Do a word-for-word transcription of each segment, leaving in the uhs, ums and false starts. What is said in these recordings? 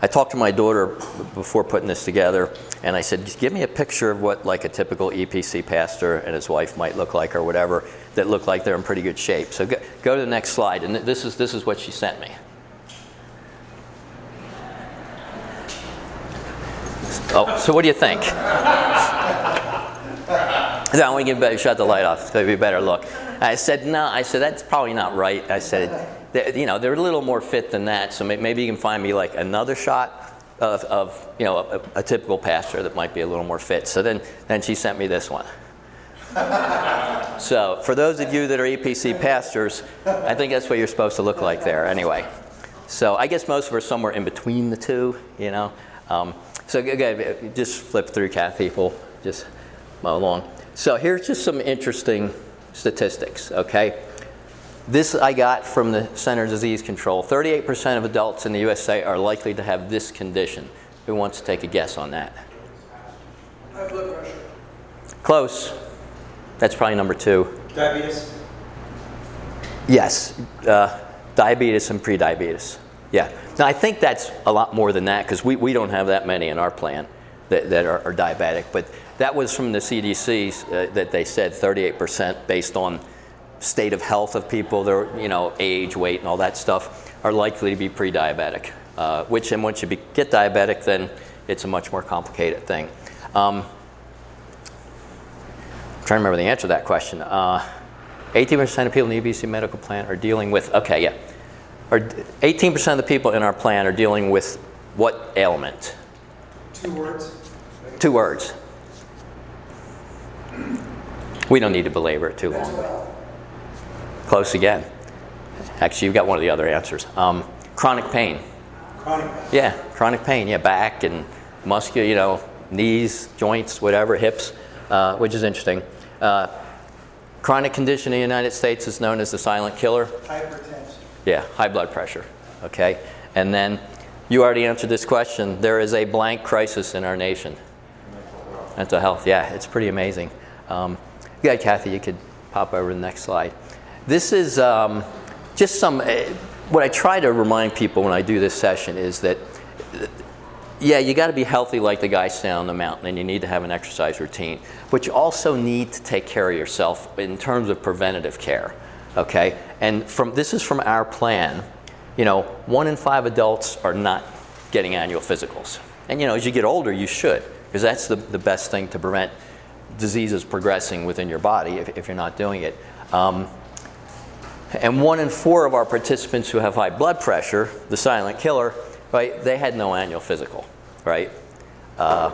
I talked to my daughter before putting this together, and I said, just give me a picture of what like a typical E P C pastor and his wife might look like, or whatever, that look like they're in pretty good shape. So go, go to the next slide, and this is this is what she sent me. Oh, so what do you think? I want to give better, shut the light off. It's going to be a better look. I said, no. I said, that's probably not right. I said, you know, they're a little more fit than that. So maybe you can find me like another shot of, of you know, a, a typical pastor that might be a little more fit. So then, then she sent me this one. So for those of you that are E P C pastors, I think that's what you're supposed to look like there. Anyway, so I guess most of us are somewhere in between the two. You know, um, so again, just flip through, Kathy. We'll just mow along. So here's just some interesting statistics, okay? This I got from the Center for Disease Control. thirty-eight percent of adults in the U S A are likely to have this condition. Who wants to take a guess on that? High blood pressure. Close. That's probably number two. Diabetes. Yes, uh, diabetes and prediabetes. Yeah. Now I think that's a lot more than that, because we, we don't have that many in our plan that, that are, are diabetic. But that was from the C D C uh, that they said thirty-eight percent based on state of health of people, their you know age, weight, and all that stuff, are likely to be pre-diabetic. Uh, which, and once you be, get diabetic, then it's a much more complicated thing. Um, I'm trying to remember the answer to that question. Uh, eighteen percent of people in the E B C medical plan are dealing with. Okay, yeah. Or eighteen percent of the people in our plan are dealing with what ailment? Two words. Two words. We don't need to belabor it too long. Close again. Actually, you've got one of the other answers. Um, chronic pain. Chronic pain. Yeah, chronic pain. Yeah, back and muscular, you know, knees, joints, whatever, hips, uh, which is interesting. Uh, chronic condition in the United States is known as the silent killer. Hypertension. Yeah, high blood pressure. Okay, and then you already answered this question. There is a blank crisis in our nation. Mental health. Yeah, it's pretty amazing. Um, yeah, Kathy, you could pop over to the next slide. This is um, just some, uh, what I try to remind people when I do this session is that, uh, yeah, you got to be healthy like the guy standing on the mountain, and you need to have an exercise routine, but you also need to take care of yourself in terms of preventative care, okay? And from this is from our plan. You know, one in five adults are not getting annual physicals. And you know, as you get older, you should, because that's the, the best thing to prevent diseases progressing within your body if, if you're not doing it. Um, and one in four of our participants who have high blood pressure, the silent killer, right, they had no annual physical, right? Uh,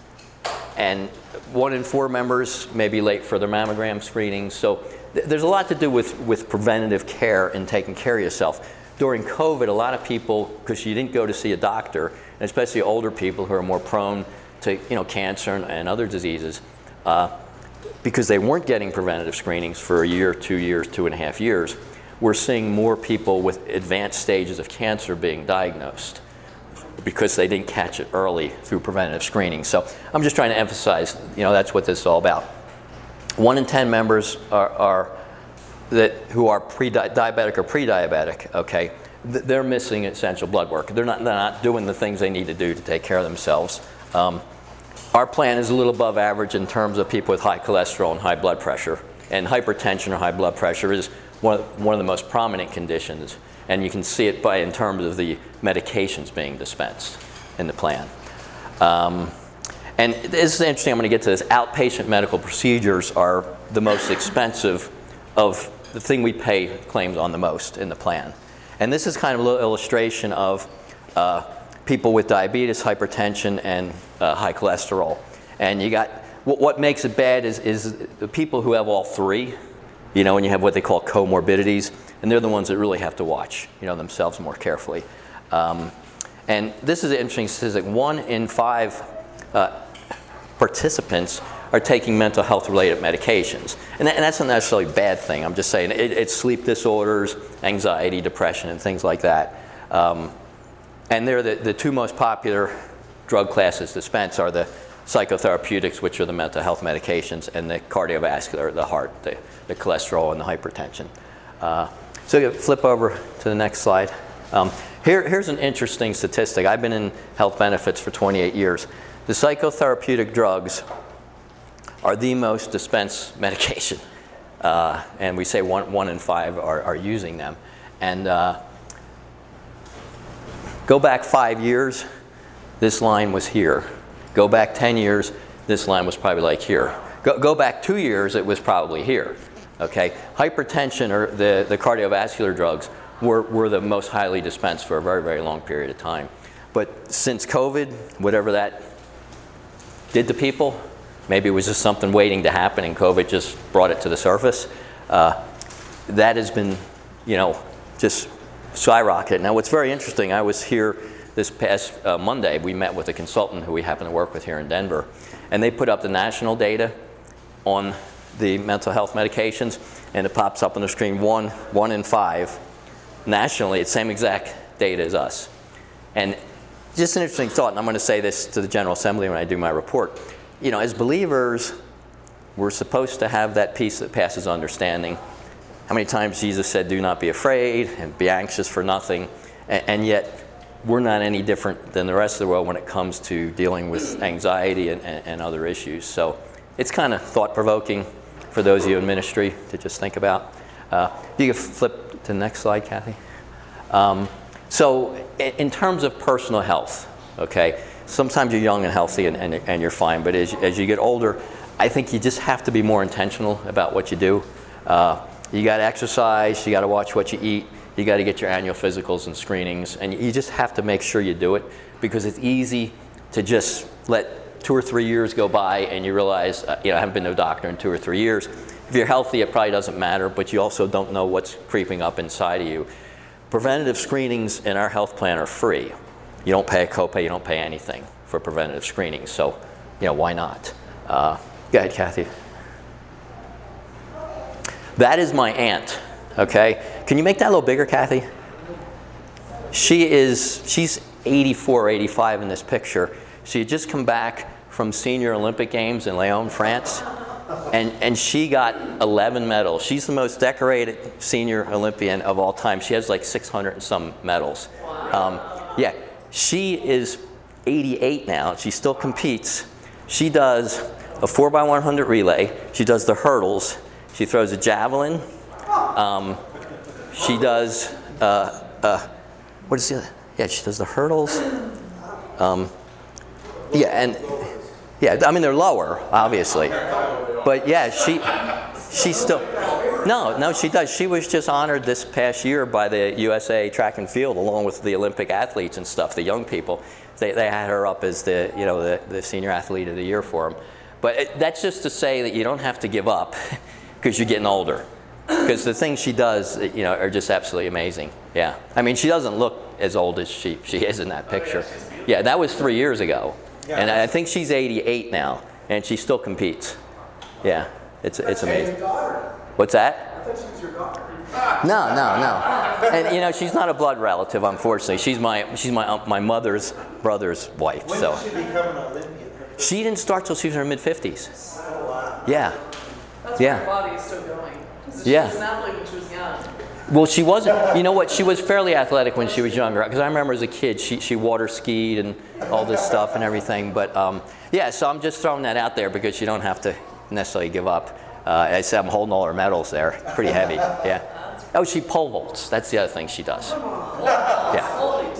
and one in four members may be late for their mammogram screenings. So th there's a lot to do with, with preventative care and taking care of yourself. During COVID, a lot of people, because you didn't go to see a doctor, and especially older people who are more prone to you know, cancer and, and other diseases, uh, because they weren't getting preventative screenings for a year, two years, two and a half years, we're seeing more people with advanced stages of cancer being diagnosed because they didn't catch it early through preventative screening. So I'm just trying to emphasize, you know, that's what this is all about. One in ten members are, are that who are pre-diabetic or pre-diabetic, okay, th they're missing essential blood work. They're not, they're not doing the things they need to do to take care of themselves. Um, our plan is a little above average in terms of people with high cholesterol and high blood pressure. And hypertension or high blood pressure is one of, one of the most prominent conditions. And you can see it by in terms of the medications being dispensed in the plan. Um, and this is interesting, I'm going to get to this. Outpatient medical procedures are the most expensive of the thing we pay claims on the most in the plan. And this is kind of a little illustration of uh, people with diabetes, hypertension, and uh, high cholesterol. And you got, what, what makes it bad is, is the people who have all three, you know, and you have what they call comorbidities, and they're the ones that really have to watch, you know, themselves more carefully. Um, and this is an interesting statistic. One in five uh, participants are taking mental health related medications. And, that, and that's not necessarily a bad thing. I'm just saying it, it's sleep disorders, anxiety, depression, and things like that. Um, and they're the, the two most popular drug classes dispensed are the psychotherapeutics, which are the mental health medications, and the cardiovascular, the heart, the, the cholesterol, and the hypertension. Uh, so you flip over to the next slide. Um, Here, here's an interesting statistic. I've been in health benefits for twenty-eight years. The psychotherapeutic drugs are the most dispensed medication. Uh, and we say one, one in five are, are using them. And uh, go back five years, this line was here. Go back ten years, this line was probably like here. Go, go back two years, it was probably here. Okay? Hypertension, or the, the cardiovascular drugs, were, were the most highly dispensed for a very, very long period of time. But since COVID, whatever that did to people, maybe it was just something waiting to happen and COVID just brought it to the surface. Uh, that has been, you know, just skyrocketed. Now what's very interesting, I was here this past uh, Monday. We met with a consultant who we happen to work with here in Denver, and they put up the national data on the mental health medications, and it pops up on the screen, one, one in five. Nationally, it's the same exact data as us. And just an interesting thought, and I'm going to say this to the General Assembly when I do my report. You know, as believers, we're supposed to have that peace that passes understanding. How many times Jesus said, do not be afraid and be anxious for nothing, and, and yet we're not any different than the rest of the world when it comes to dealing with anxiety and, and, and other issues. So it's kind of thought-provoking for those of you in ministry to just think about. Uh, you can flip to the next slide, Kathy. Um, so in, in terms of personal health, okay, sometimes you're young and healthy and, and, and you're fine, but as, as you get older, I think you just have to be more intentional about what you do. Uh, you got to exercise, you got to watch what you eat, you got to get your annual physicals and screenings, and you just have to make sure you do it, because it's easy to just let two or three years go by and you realize, uh, you know, I haven't been to a doctor in two or three years. If you're healthy, it probably doesn't matter, but you also don't know what's creeping up inside of you. Preventative screenings in our health plan are free. You don't pay a copay, you don't pay anything for preventative screenings, so, you know, why not? Uh, go ahead, Kathy. That is my aunt, okay? Can you make that a little bigger, Kathy? She is, she's eighty-four, eighty-five in this picture. She had just come back from Senior Olympic Games in Lyon, France, and, and she got eleven medals. She's the most decorated senior Olympian of all time. She has like six hundred and some medals. Um, yeah. She is eighty-eight now. She still competes. She does a four by one hundred relay. She does the hurdles. She throws a javelin. Um, she does, uh, uh, what is the, yeah, she does the hurdles. Um, yeah, and, yeah, I mean, they're lower, obviously. But yeah, she, she still, no, no, she does. She was just honored this past year by the U S A Track and Field, along with the Olympic athletes and stuff, the young people. They, they had her up as the, you know, the, the senior athlete of the year for them. But it, that's just to say that you don't have to give up because you're getting older. Because the things she does, you know, are just absolutely amazing. Yeah, I mean, she doesn't look as old as she she is in that picture. Yeah, that was three years ago, and I think she's eighty-eight now, and she still competes. Yeah, it's it's amazing. What's that? I thought she was your daughter. No, no, no. And you know, she's not a blood relative, unfortunately. She's my she's my um, my mother's brother's wife. When So did she become an Olympian? she didn't start till she was in her mid fifties. Oh, wow. Yeah, That's Yeah. why her body is still going. 'Cause she Yeah. was an athlete when she was young. well, she wasn't. You know what? She was fairly athletic when she was younger. Because I remember as a kid, she she water skied and all this stuff and everything. But um, yeah, so I'm just throwing that out there because you don't have to necessarily give up. Uh, I said I'm holding all her medals there. Pretty heavy. Yeah. Oh, she pole vaults. That's the other thing she does. Yeah.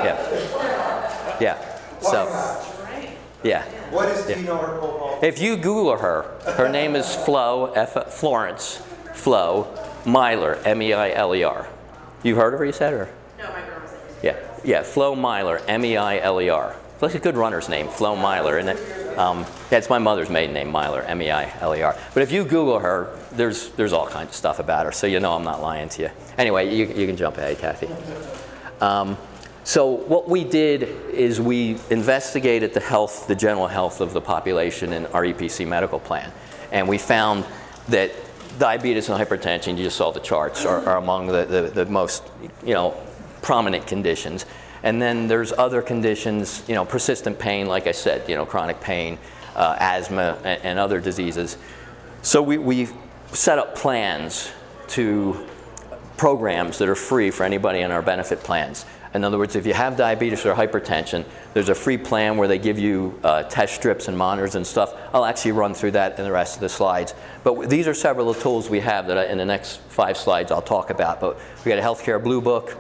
Yeah. Yeah. So, yeah. What is, Yeah. do you know her pole vault? If you Google her, her name is Flo, F Florence, Flo Myler, M E I L E R. You heard of her, you said, or? No, my girl was like, Yeah, yeah, Flo Myler, M E I L E R. It's like a good runner's name, Flo Myler, isn't it? Um, yeah, it's my mother's maiden name, Myler, M E I L E R. But if you Google her, there's there's all kinds of stuff about her, so you know I'm not lying to you. Anyway, you, you can jump ahead, Kathy. Um, so what we did is we investigated the health, the general health of the population in our E P C medical plan. And we found that diabetes and hypertension, you just saw the charts, are, are among the, the, the most, you know, prominent conditions. And then there's other conditions, you know, persistent pain, like I said, you know, chronic pain, uh, asthma, and, and other diseases. So we, we set up plans to programs that are free for anybody in our benefit plans. In other words, if you have diabetes or hypertension, there's a free plan where they give you uh, test strips and monitors and stuff. I'll actually run through that in the rest of the slides. But these are several of the tools we have that I, in the next five slides I'll talk about. But we got a healthcare blue book,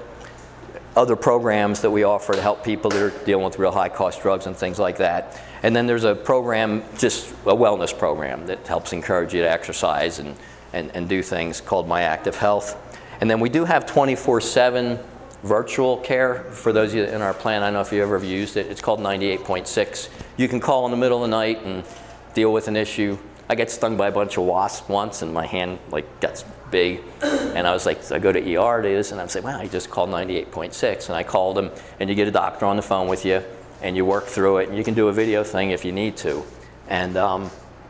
other programs that we offer to help people that are dealing with real high cost drugs and things like that. And then there's a program, just a wellness program that helps encourage you to exercise and, and, and do things called My Active Health. And then we do have twenty-four seven virtual care for those of you in our plan. I don't know if you ever have used it. It's called ninety-eight point six. You can call in the middle of the night and deal with an issue. I got stung by a bunch of wasps once and my hand like gets big. And I was like, so I go to E R to this and I'm saying, wow, I just called ninety-eight point six. And I called them and you get a doctor on the phone with you and you work through it and you can do a video thing if you need to. And, um,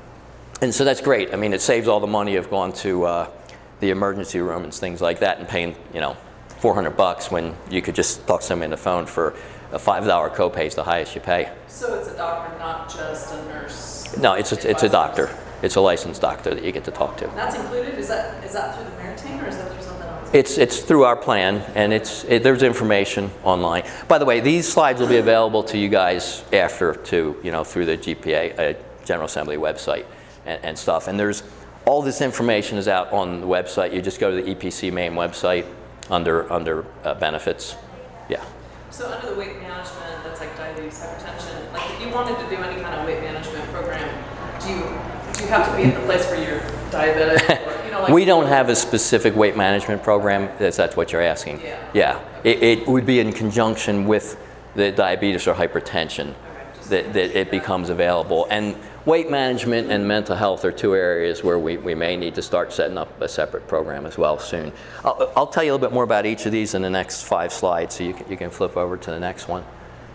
and so that's great. I mean, it saves all the money of going to uh, the emergency room and things like that and paying, you know, four hundred bucks when you could just talk to somebody on the phone for a five dollar copay is the highest you pay. So it's a doctor, not just a nurse? No, it's a, it's a doctor. It's a licensed doctor that you get to talk to. That's included? Is that is that through the Meritain or is that through something else? It's it's through our plan, and it's it, there's information online. By the way, these slides will be available to you guys after, to you know, through the G P A uh, General Assembly website and, and stuff. And there's all this information is out on the website. You just go to the E P C main website under under uh, benefits. Yeah. So under the weight management, that's like diabetes, hypertension. Like if you wanted to do any kind of weight management program, do you do you have to be at the place where you're diabetic? Or, you know, like we don't have a specific weight management program. If that's what you're asking. Yeah. Yeah. It, it would be in conjunction with the diabetes or hypertension Okay, just that, that it becomes available. And weight management and mental health are two areas where we, we may need to start setting up a separate program as well soon. I'll, I'll tell you a little bit more about each of these in the next five slides, so you can, you can flip over to the next one.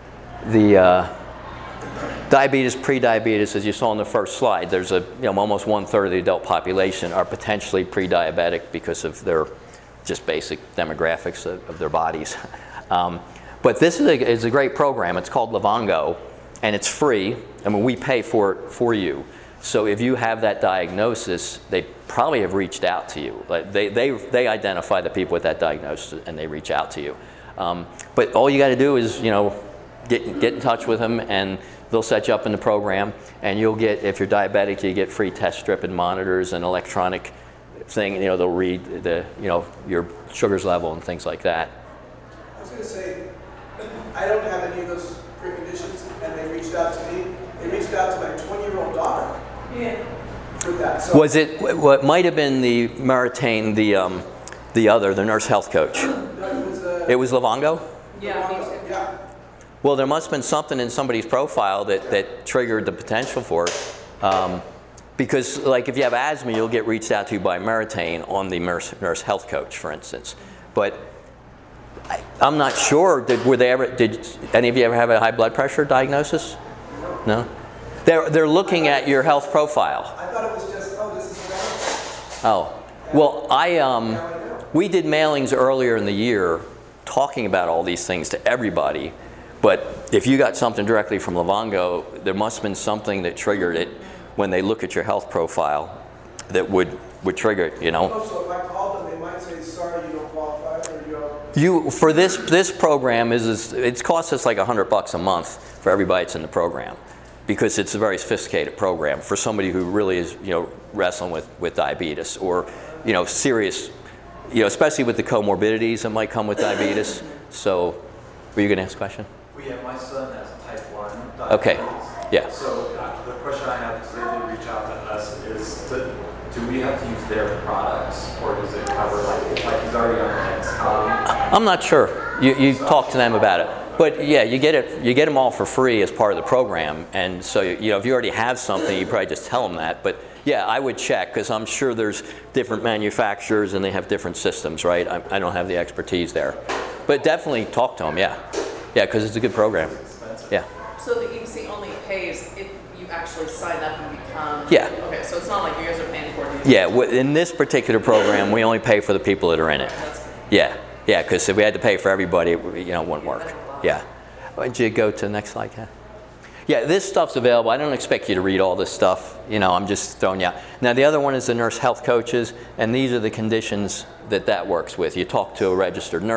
The uh, diabetes, pre-diabetes, as you saw in the first slide, there's a, you know, almost one third of the adult population are potentially pre-diabetic because of their just basic demographics of, of their bodies. Um, but this is a, is a great program. It's called Livongo, and it's free. I mean, we pay for it for you. So if you have that diagnosis, they probably have reached out to you. Like they, they, they identify the people with that diagnosis and they reach out to you. Um, but all you got to do is, you know, get, get in touch with them and they'll set you up in the program, and you'll get, if you're diabetic, you get free test strip and monitors and electronic thing. You know, they'll read the, you know, your sugars level and things like that. I was going to say, I don't have any of those preconditions, and they reached out to me. They reached out to my twenty-year-old daughter Yeah. for that. So Was it what might have been the Meritain, the um, the other, the nurse health coach? it was a, It was Livongo? Yeah, me too. yeah. Well, there must have been something in somebody's profile that, that triggered the potential for it. Um, because, like, if you have asthma, you'll get reached out to by Meritain on the nurse, nurse health coach, for instance. But I, I'm not sure. Did were they ever? Did any of you ever have a high blood pressure diagnosis? No. They're they're looking at your health profile. I thought it was just, oh, this is wrong. Oh, well, I um, we did mailings earlier in the year talking about all these things to everybody. But if you got something directly from Livongo, there must have been something that triggered it when they look at your health profile that would, would trigger it, you know. Oh, so if I called them, they might say, sorry, you don't qualify, or you don't. You, for this, this program, is, is it costs us like a hundred bucks a month for everybody that's in the program, because it's a very sophisticated program for somebody who really is, you know, wrestling with, with diabetes or, you know, serious, you know, especially with the comorbidities that might come with diabetes. So, were you going to ask a question? Well, yeah, my son has type one diabetes. Okay, yeah. So uh, the question I have, because they did reach out to us, is that do we have to use their products, or does it cover, like, like he's already on the next column? I'm not sure. You, you talk to them about it. But yeah, you get it. You get them all for free as part of the program, and so you know if you already have something, you probably just tell them that. But yeah, I would check, because I'm sure there's different manufacturers and they have different systems, right? I, I don't have the expertise there, but definitely talk to them. Yeah, yeah, because it's a good program. Yeah. So the E P C only pays if you actually sign up and become. Yeah. Okay, so it's not like you guys are paying for it. Yeah. w- In this particular program, we only pay for the people that are in it. That's good. Yeah. Yeah. Because if we had to pay for everybody, it, you know, it wouldn't work. Yeah. Why don't you go to the next slide, Kat? Yeah, this stuff's available. I don't expect you to read all this stuff. You know, I'm just throwing you out. Now, the other one is the nurse health coaches, and these are the conditions that that works with. You talk to a registered nurse.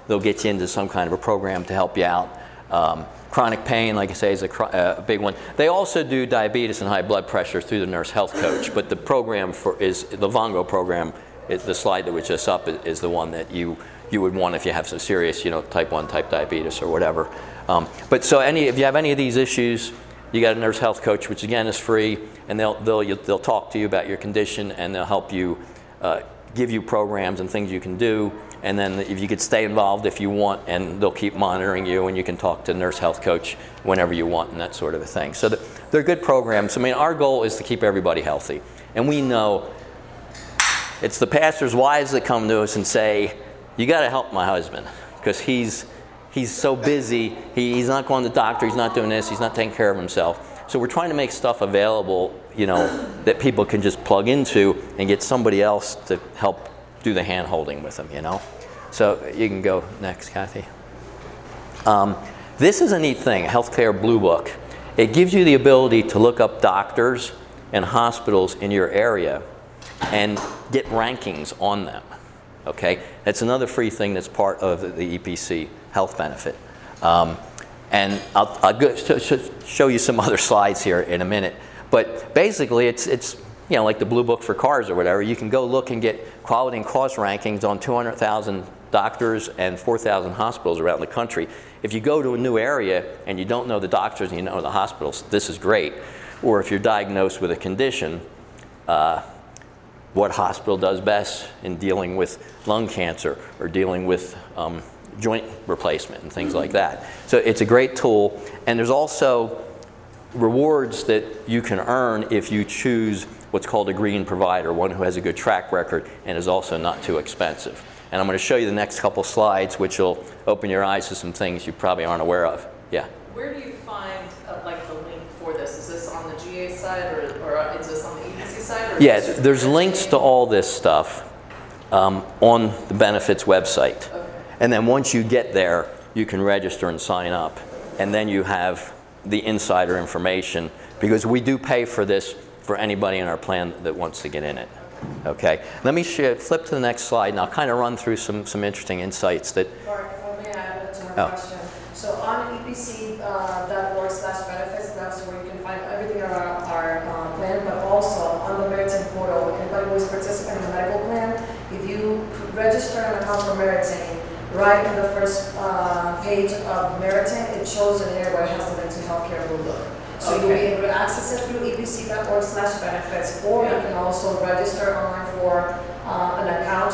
they'll get you into some kind of a program to help you out. Um, chronic pain, like I say, is a, uh, a big one. They also do diabetes and high blood pressure through the nurse health coach, but the program for is the Vongo program. Is the slide that was just up is, is the one that you you would want if you have some serious, you know, type one, type diabetes or whatever. Um, but so any if you have any of these issues, you got a nurse health coach, which again is free, and they'll they'll they'll talk to you about your condition, and they'll help you, uh, give you programs and things you can do. And then if you could stay involved if you want, and they'll keep monitoring you, and you can talk to nurse health coach whenever you want and that sort of a thing. So they're good programs. I mean, our goal is to keep everybody healthy. And we know it's the pastor's wives that come to us and say, you got to help my husband because he's, he's so busy. He, he's not going to the doctor. He's not doing this. He's not taking care of himself. So we're trying to make stuff available, you know, that people can just plug into and get somebody else to help do the hand holding with them, you know. So you can go next, Kathy. Um, this is a neat thing, Healthcare Blue Book. It gives you the ability to look up doctors and hospitals in your area and get rankings on them, okay? That's another free thing that's part of the E P C health benefit. Um, and I'll, I'll go, sh sh show you some other slides here in a minute. But basically, it's, it's you know, like the Blue Book for cars or whatever. You can go look and get quality and cost rankings on two hundred thousand doctors and four thousand hospitals around the country. If you go to a new area and you don't know the doctors and you know the hospitals, this is great. Or if you're diagnosed with a condition, uh, what hospital does best in dealing with lung cancer or dealing with um, joint replacement and things like that. So it's a great tool. And there's also rewards that you can earn if you choose what's called a green provider, one who has a good track record and is also not too expensive. And I'm going to show you the next couple slides, which will open your eyes to some things you probably aren't aware of. Yeah? Where do you find uh, like the link for this? Is this on the G A side or, or is this on the E P C side? Or Yeah, there's links to all this stuff um, on the benefits website. Okay. And then once you get there, you can register and sign up. And then you have the insider information, because we do pay for this for anybody in our plan that wants to get in it. Okay, let me sh flip to the next slide, and I'll kind of run through some, some interesting insights that... Mark, if I may add to my Oh. question. So on E P C dot org slash benefits, that's where you can find everything on our, our uh, plan, but also on the Meritain portal, anybody who is participating in the medical plan, if you register an account for Meritain, right in the first uh, page of Meritain, it shows an area where it has the link to Healthcare Blue Book. So you'll be Okay. able to access it through E P C dot org slash benefits, or you Yeah. can also register online for uh, an account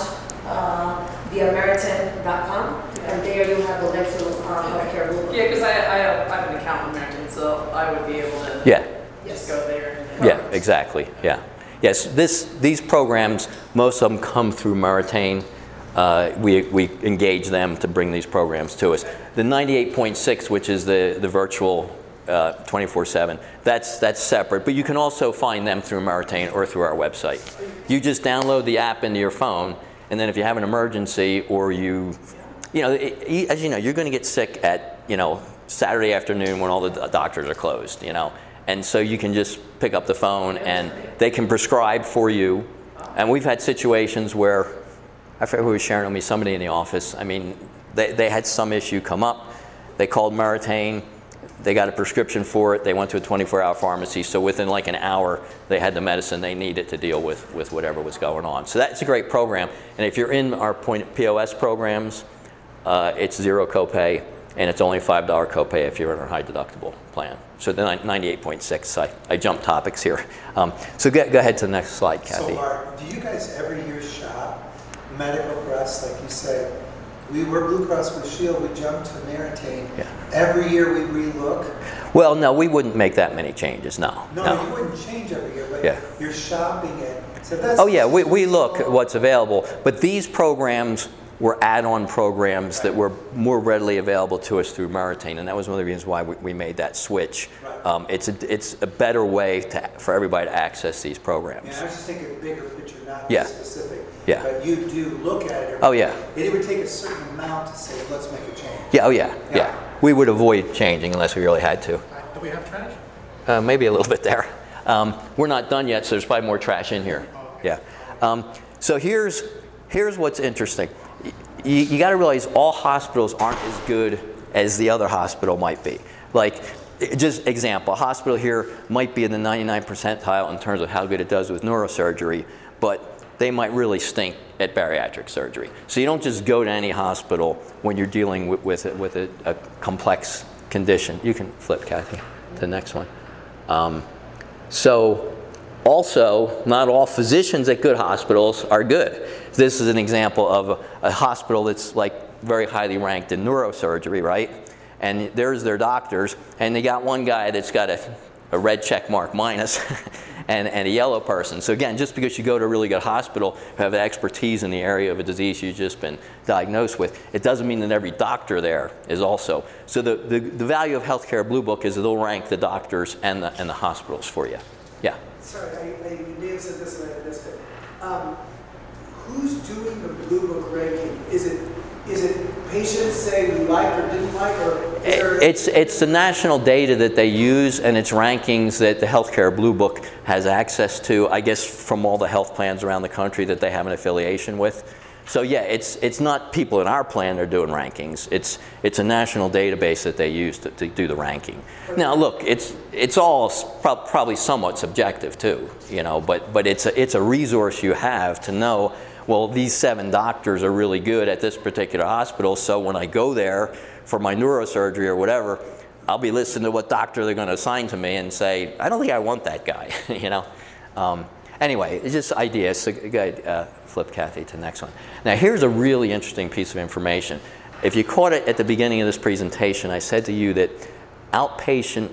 uh, via Meritain dot com, and there you have the link to uh, Healthcare Blue Book. Yeah, because I, I, have, I have an account in American, so I would be able to Yeah, just go there. And yeah, exactly, yeah. Yes, this, these programs, most of them come through Meritain. Uh, we, we engage them to bring these programs to us. The ninety-eight point six, which is the, the virtual uh, twenty-four seven, that's, that's separate, but you can also find them through Meritain or through our website. You just download the app into your phone, and then if you have an emergency or you, you know, it, as you know, you're going to get sick at, you know, Saturday afternoon when all the doctors are closed, you know, and so you can just pick up the phone and they can prescribe for you. And we've had situations where, I forget who was sharing with me, somebody in the office, I mean, they, they had some issue come up, they called Meritain, they got a prescription for it, they went to a twenty-four hour pharmacy, so within like an hour, they had the medicine they needed to deal with, with whatever was going on. So that's a great program, and if you're in our point P O S programs, uh, it's zero copay, and it's only five dollar copay if you're in our high deductible plan. So the ninety-eight point six, I, I jumped topics here. Um, so go, go ahead to the next slide, Kathy. So Mark, do you guys every year shop medical press, like you said? We were Blue Cross Blue Shield, we jumped to Meritain. Yeah. Every year we relook. Well, no, we wouldn't make that many changes, no. No, no. you wouldn't change every year, but Yeah. you're shopping it. So that's Oh yeah, we, we look at what's available, but these programs were add-on programs that were more readily available to us through Meritain, and that was one of the reasons why we, we made that switch. Right. Um, it's, a, it's a better way to, for everybody to access these programs. Yeah, I was just thinking bigger picture, not Yeah. specific. Yeah. But you do look at it. every Oh yeah, And it would take a certain amount to say, let's make a change. yeah, oh yeah, yeah. Yeah. We would avoid changing unless we really had to. Do we have trash? Uh, maybe a little bit there. Um, we're not done yet, so there's probably more trash in here. Yeah. Um, so here's, here's what's interesting. you, you got to realize all hospitals aren't as good as the other hospital might be. Like, just example, a hospital here might be in the ninety-nine percentile in terms of how good it does with neurosurgery, but they might really stink at bariatric surgery. So you don't just go to any hospital when you're dealing with, with, a, with a, a complex condition. You can flip, Kathy, to the next one. Um, so also, not all physicians at good hospitals are good. This is an example of a, a hospital that's like very highly ranked in neurosurgery, right? And there's their doctors, and they got one guy that's got a, a red check mark minus and, and a yellow person. So again, just because you go to a really good hospital who have expertise in the area of a disease you've just been diagnosed with, it doesn't mean that every doctor there is also. So the, the, the value of Healthcare Blue Book is they'll rank the doctors and the, and the hospitals for you. Yeah? Sorry, I, I, you may have said this and I missed it. Um, who's doing the Blue Book ranking? Is it Is it patients saying we like or didn't like, or is there... It's, it's the national data that they use, and it's rankings that the Healthcare Blue Book has access to, I guess, from all the health plans around the country that they have an affiliation with. So yeah, it's, it's not people in our plan that are doing rankings. It's, it's a national database that they use to, to do the ranking. Now look, it's, it's all pro probably somewhat subjective too, you know, but, but it's, a, it's a resource you have to know, well, these seven doctors are really good at this particular hospital, so when I go there for my neurosurgery or whatever, I'll be listening to what doctor they're going to assign to me and say, I don't think I want that guy, you know. Um, anyway, it's just ideas. So go ahead, uh, flip Kathy to the next one. Now here's a really interesting piece of information. If you caught it at the beginning of this presentation, I said to you that outpatient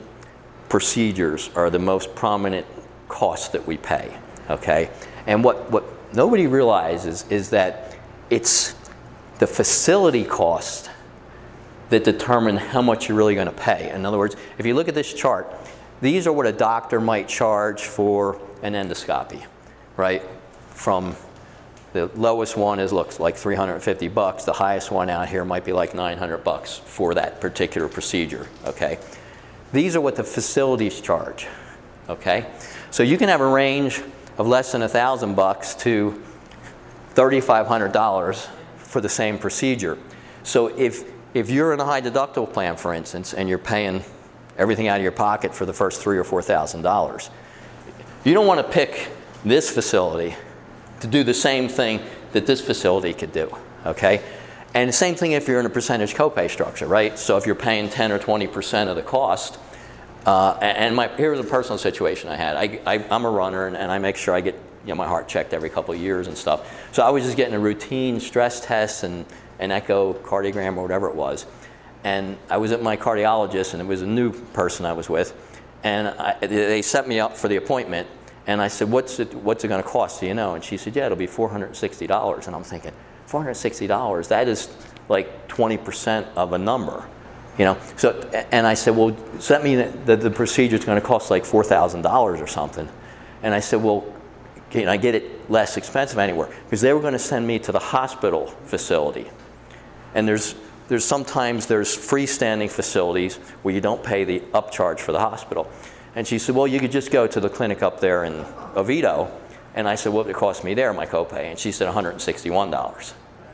procedures are the most prominent costs that we pay, okay? And what, what nobody realizes is that it's the facility cost that determine how much you're really going to pay. In other words, if you look at this chart, these are what a doctor might charge for an endoscopy, right? From the lowest one is looks like three hundred fifty bucks. The highest one out here might be like nine hundred bucks for that particular procedure, okay? These are what the facilities charge, okay? So you can have a range of less than a thousand bucks to thirty-five hundred dollars for the same procedure. So if, if you're in a high deductible plan, for instance, and you're paying everything out of your pocket for the first three or four thousand dollars, you don't want to pick this facility to do the same thing that this facility could do, okay? And the same thing if you're in a percentage copay structure, right? So if you're paying ten or twenty percent of the cost, uh, and my, here's a personal situation I had. I, I, I'm a runner, and, and I make sure I get you know, my heart checked every couple of years and stuff. So I was just getting a routine stress test and an echocardiogram or whatever it was. And I was at my cardiologist, and it was a new person I was with. And I, they set me up for the appointment. And I said, what's it, what's it going to cost, do you know? And she said, yeah, it'll be four hundred sixty dollars. And I'm thinking, four hundred sixty dollars, that is like twenty percent of a number, you know? So, and I said, well, does that mean that the, the procedure is going to cost like four thousand dollars or something? And I said, well, can I get it less expensive anywhere? Because they were going to send me to the hospital facility. And there's, there's sometimes there's freestanding facilities where you don't pay the upcharge for the hospital. And she said, well, you could just go to the clinic up there in Oviedo. And I said, what would it cost me there, my copay? And she said one hundred sixty-one dollars.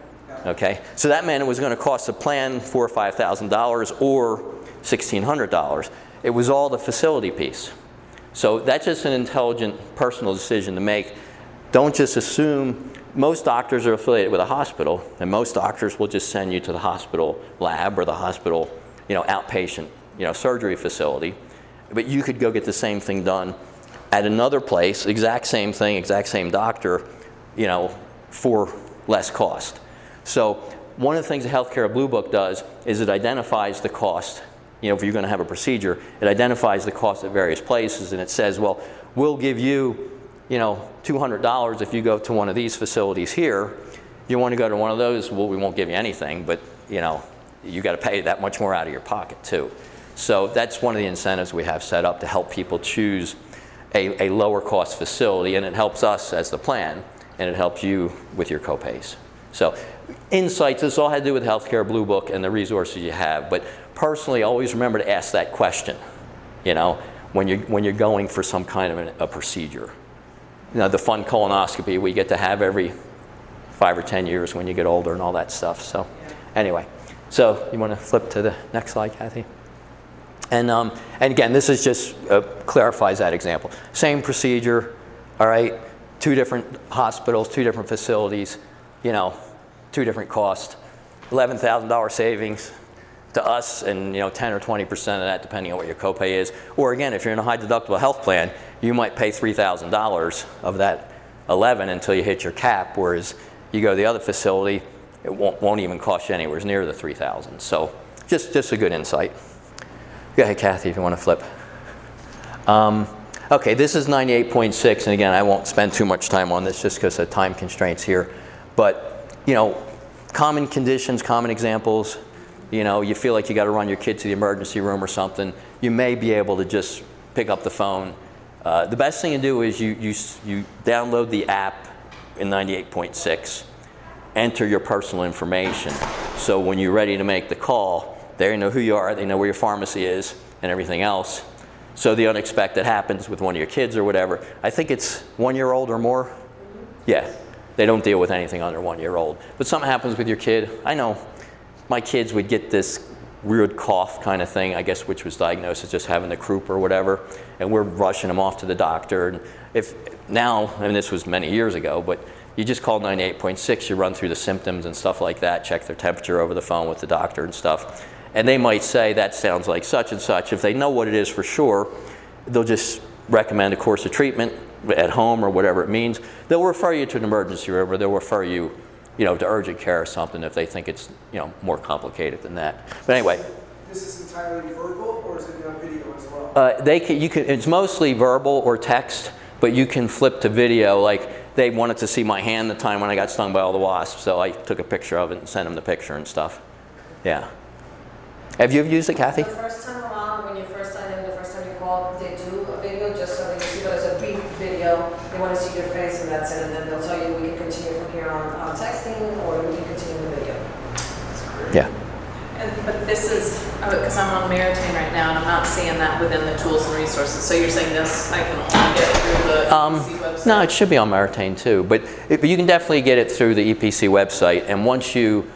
Okay? So that meant it was going to cost the plan four thousand or five thousand dollars or sixteen hundred dollars. It was all the facility piece. So that's just an intelligent personal decision to make. Don't just assume. Most doctors are affiliated with a hospital, and most doctors will just send you to the hospital lab or the hospital, you know, outpatient, you know, surgery facility. But you could go get the same thing done at another place, exact same thing, exact same doctor, you know, for less cost. So one of the things the Healthcare Blue Book does is it identifies the cost. You know, if you're going to have a procedure, it identifies the cost at various places, and it says, well, we'll give you, you know, two hundred dollars if you go to one of these facilities here. You want to go to one of those, well, we won't give you anything, but, you know, you got to pay that much more out of your pocket too. So that's one of the incentives we have set up to help people choose a, a lower cost facility, and it helps us as the plan, and it helps you with your copays. So insights, this all had to do with Healthcare Blue Book and the resources you have, but personally always remember to ask that question, you know, when you're, when you're going for some kind of an, a procedure. You know, the fun colonoscopy we get to have every five or ten years when you get older and all that stuff. So anyway, so you want to flip to the next slide, Kathy? And, um, and again, this is just uh, clarifies that example. Same procedure, all right? Two different hospitals, two different facilities, you know, two different costs. eleven thousand dollar savings to us, and you know, ten or twenty percent of that depending on what your copay is. Or again, if you're in a high deductible health plan, you might pay three thousand dollars of that eleven until you hit your cap, whereas you go to the other facility, it won't, won't even cost you anywhere near the three thousand. So just, just a good insight. Go ahead, Kathy, if you want to flip. Um, okay, this is ninety-eight point six, and again, I won't spend too much time on this just because of time constraints here. But, you know, common conditions, common examples, you know, you feel like you got to run your kid to the emergency room or something, you may be able to just pick up the phone. Uh, the best thing to do is you, you, you download the app in ninety-eight point six, enter your personal information. So when you're ready to make the call, they know who you are, they know where your pharmacy is, and everything else. So the unexpected happens with one of your kids or whatever. I think it's one year old or more. Yeah, they don't deal with anything under one year old. But something happens with your kid. I know my kids would get this weird cough kind of thing, I guess, which was diagnosed as just having the croup or whatever, and we're rushing them off to the doctor. And if now, and this was many years ago, but you just call ninety-eight point six, you run through the symptoms and stuff like that, check their temperature over the phone with the doctor and stuff. And they might say, that sounds like such and such. If they know what it is for sure, they'll just recommend a course of treatment at home or whatever it means. They'll refer you to an emergency room, or they'll refer you, you know, to urgent care or something if they think it's, you know, more complicated than that. But anyway. This is entirely verbal, or is it on video as well? Uh, they can, you can, it's mostly verbal or text, but you can flip to video. Like, they wanted to see my hand the time when I got stung by all the wasps, so I took a picture of it and sent them the picture and stuff. Yeah. Have you ever used it, Kathy? The first time around, when you first sign in, the first time you call, they do a video just so they can see, but it's a brief video. They want to see your face and that's it, and then they'll tell you we can continue from here on, on texting, or we can continue the video. Yeah. And, but this is, because I'm on Meritain right now, and I'm not seeing that within the tools and resources. So you're saying this, I can only get through the Um, E P C website? no, it should be on Meritain too, but, it, but you can definitely get it through the E P C website. And once you,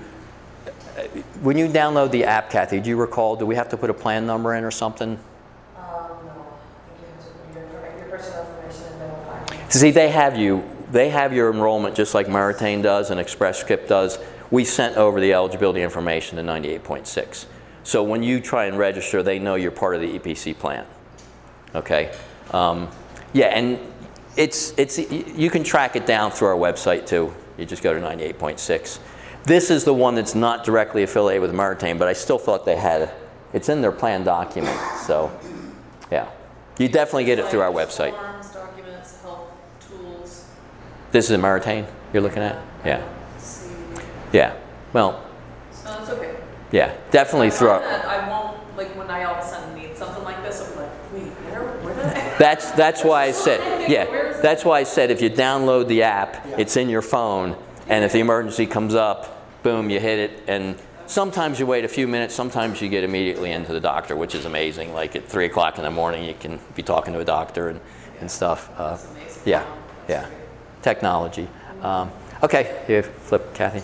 when you download the app, Kathy, do you recall, do we have to put a plan number in or something? Um, no, I think you have to put your, informa- your personal information and then we'll find it. See, they have you, they have your enrollment just like Meritain does and Express Script does. We sent over the eligibility information to ninety-eight point six. So when you try and register, they know you're part of the E P C plan. Okay? Um, yeah, and it's, it's, you can track it down through our website too. You just go to ninety-eight point six. This is the one that's not directly affiliated with Meritain, but I still thought they had it. It's in their plan document, so yeah. You definitely get it through our website. Forms, documents, health tools. This is Meritain you're looking at? Yeah. See. Yeah. Well, So it's okay. yeah, definitely I through find our... that I won't, like when I all of a sudden need something like this, I'm like, wait, where, where did I? That's, that's why I said, yeah, that's why I said if you download the app, it's in your phone, and if the emergency comes up, boom, you hit it, and sometimes you wait a few minutes, sometimes you get immediately into the doctor, which is amazing. Like at three o'clock in the morning, you can be talking to a doctor and, and stuff. Uh, yeah, yeah, technology. Um, okay, here, flip, Kathy.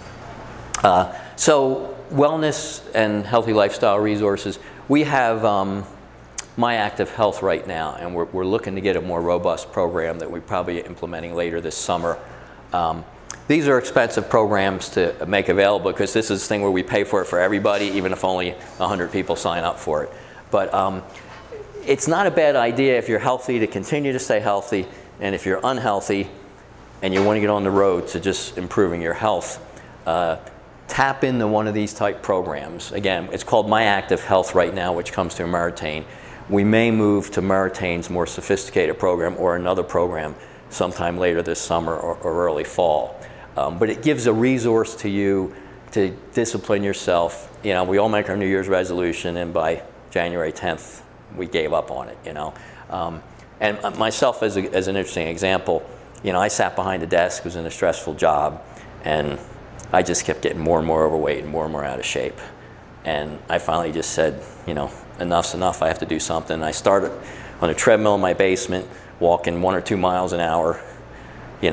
Uh, so wellness and healthy lifestyle resources. We have um, My Active Health right now, and we're, we're looking to get a more robust program that we're probably implementing later this summer. Um, these are expensive programs to make available because this is the thing where we pay for it for everybody, even if only one hundred people sign up for it. But um, it's not a bad idea if you're healthy to continue to stay healthy, and if you're unhealthy and you want to get on the road to just improving your health, uh, tap into one of these type programs. Again, it's called My Active Health right now, which comes through Meritain. We may move to Meritain's more sophisticated program or another program sometime later this summer or, or early fall. Um, but it gives a resource to you to discipline yourself. You know, we all make our New Year's resolution, and by January tenth, we gave up on it, you know. Um, and myself, as, a, as an interesting example, you know, I sat behind a desk, was in a stressful job, and I just kept getting more and more overweight and more and more out of shape. And I finally just said, you know, enough's enough, I have to do something. And I started on a treadmill in my basement, walking one or two miles an hour, you know,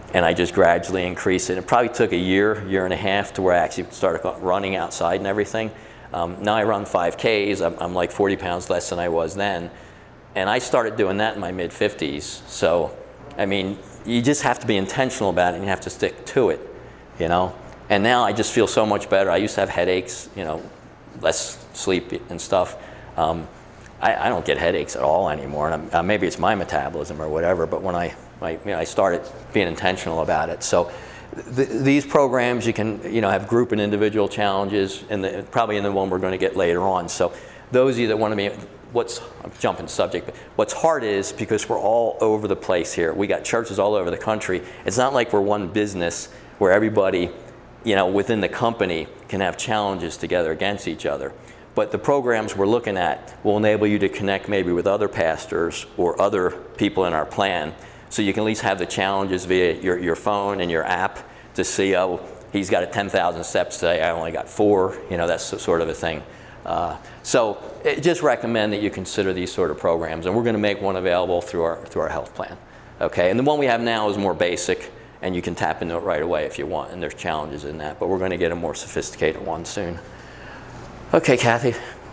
and I just gradually increased it. It probably took a year, year and a half to where I actually started running outside and everything. Um, now I run five Ks. I'm, I'm like forty pounds less than I was then. And I started doing that in my mid fifties. So, I mean, you just have to be intentional about it and you have to stick to it, you know? And now I just feel so much better. I used to have headaches, you know, less sleep and stuff. Um, I, I don't get headaches at all anymore. And uh, maybe it's my metabolism or whatever, but when I, I, you know, I started being intentional about it. So th these programs, you can, you know, have group and individual challenges, and the, probably in the one we're going to get later on. So those of you that want to be, what's, I'm jumping subject, but what's hard is because we're all over the place here. We got churches all over the country. It's not like we're one business where everybody, you know, within the company can have challenges together against each other. But the programs we're looking at will enable you to connect maybe with other pastors or other people in our plan, so you can at least have the challenges via your, your phone and your app to see, oh, he's got a ten thousand steps today, I only got four, you know, that's sort of a thing. Uh, so it, just recommend that you consider these sort of programs, and we're going to make one available through our, through our health plan. Okay, and the one we have now is more basic, and you can tap into it right away if you want, and there's challenges in that, but we're going to get a more sophisticated one soon. Okay, Kathy.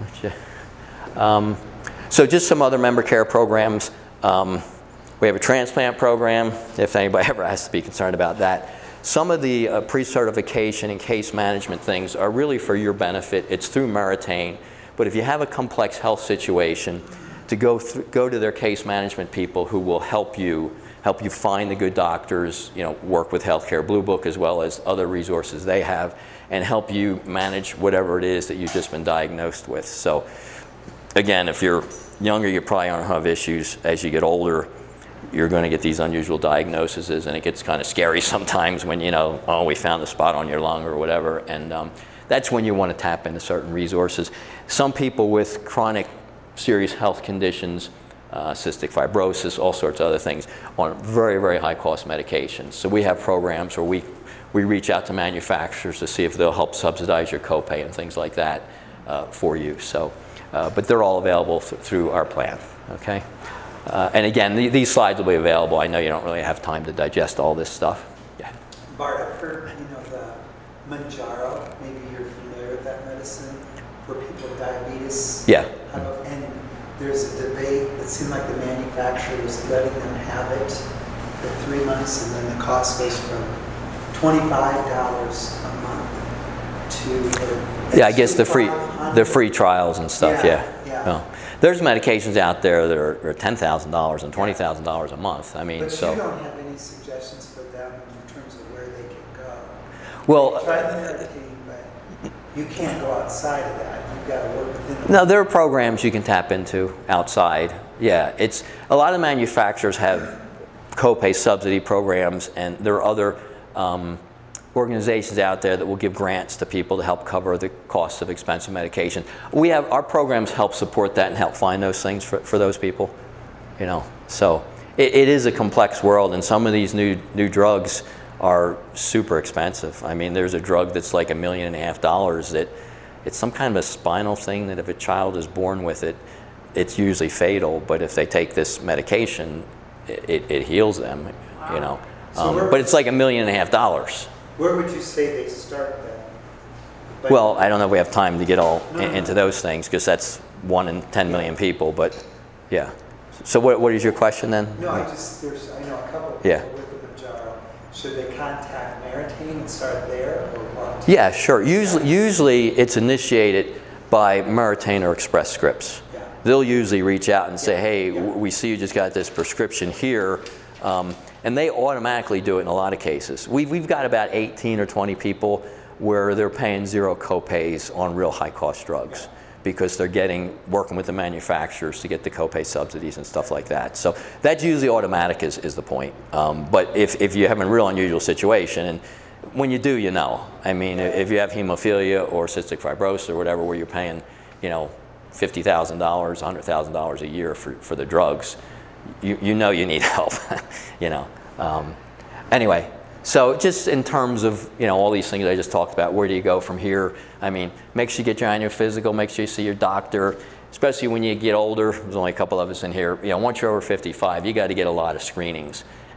Um, so just some other member care programs. Um, we have a transplant program, if anybody ever has to be concerned about that. Some of the uh, pre-certification and case management things are really for your benefit. It's through Meritain, but if you have a complex health situation, to go, go to their case management people who will help you help you find the good doctors, you know, work with Healthcare Blue Book as well as other resources they have, and help you manage whatever it is that you've just been diagnosed with. So again, if you're younger, you probably don't have issues. As you get older, you're going to get these unusual diagnoses, and it gets kind of scary sometimes when, you know, oh, we found a spot on your lung or whatever, and um, that's when you want to tap into certain resources. Some people with chronic serious health conditions, Uh, cystic fibrosis, all sorts of other things, on very, very high cost medications. So we have programs where we, we reach out to manufacturers to see if they'll help subsidize your copay and things like that uh, for you. So, uh, but they're all available th through our plan, okay? Uh, and again, the, these slides will be available. I know you don't really have time to digest all this stuff. Yeah. Bart, I've heard, you know, the Manjaro, maybe you're familiar with that medicine for people with diabetes. Yeah. And there's a debate, it seemed like the manufacturer was letting them have it for three months, and then the cost goes from twenty-five dollars a month to... Uh, yeah, I guess the free, the free trials and stuff, yeah. Yeah. yeah. Well, there's medications out there that are, are ten thousand dollars and twenty thousand dollars a month. I mean, but so... you don't have any suggestions for them in terms of where they can go? Well, try the Meritain, but you can't go outside of that. You've got to work within the... No, there are programs you can tap into outside. Yeah, it's a lot of manufacturers have copay subsidy programs, and there are other um, organizations out there that will give grants to people to help cover the cost of expensive medication. We have our programs help support that and help find those things for, for those people. You know, so it, it is a complex world, and some of these new new drugs are super expensive. I mean, there's a drug that's like a million and a half dollars that it's some kind of a spinal thing that if a child is born with it, it's usually fatal. But if they take this medication, it, it heals them, you know. Um, but it's like a million and a half dollars. Where would you say they start then? Like, well, I don't know if we have time to get all no, in, no. into those things, because that's one in ten million people, but yeah. So what, what is your question then? No, I just, there's, I know a couple of people Yeah. with the Manjaro. Should they contact Meritain and start there, or what? Yeah, sure. Usually, usually it's initiated by Meritain or Express Scripts. Yeah. They'll usually reach out and say, Yeah. hey, Yeah. we see you just got this prescription here. Um, and they automatically do it in a lot of cases. We've, we've got about eighteen or twenty people where they're paying zero copays on real high cost drugs, because they're getting, working with the manufacturers to get the copay subsidies and stuff like that. So that's usually automatic is, is the point. Um, but if, if you have a real unusual situation, and when you do, you know. I mean, if you have hemophilia or cystic fibrosis or whatever, where you're paying, you know, fifty thousand dollars, one hundred thousand dollars a year for, for the drugs, you, you know you need help, you know. Um, anyway, so just in terms of, you know, all these things I just talked about, where do you go from here? I mean, make sure you get your annual physical, make sure you see your doctor, especially when you get older. There's only a couple of us in here. You know, once you're over fifty-five, you got to get a lot of screenings.